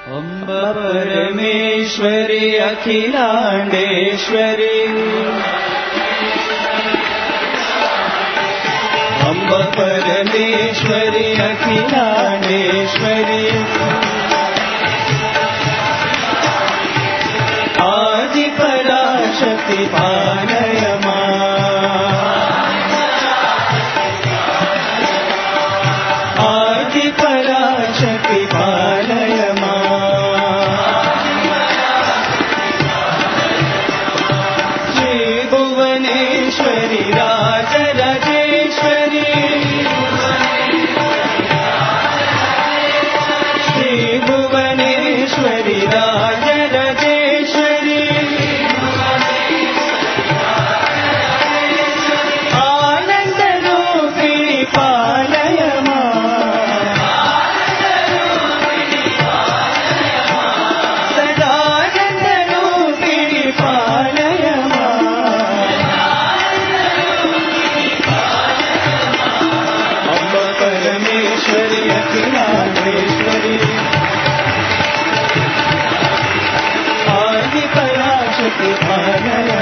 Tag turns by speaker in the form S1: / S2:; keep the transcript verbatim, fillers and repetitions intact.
S1: अम्ब परमेश्वरी अखिलांडेश्वरी, अम्ब परमेश्वरी अखिलांडेश्वरी, आदि पराशक्ति पालय आदि पराशक्ति पालय श्री भुवनेश्वरी राजराजेश्वरी, श्री भुवनेश्वरी राजराजेश्वरी, आनंद रूपिणी पालय सदानंद रूपिणी पालय अम्ब परमेश्वरी अखिलांडेश्वरी, आदि पराशक्ति पालय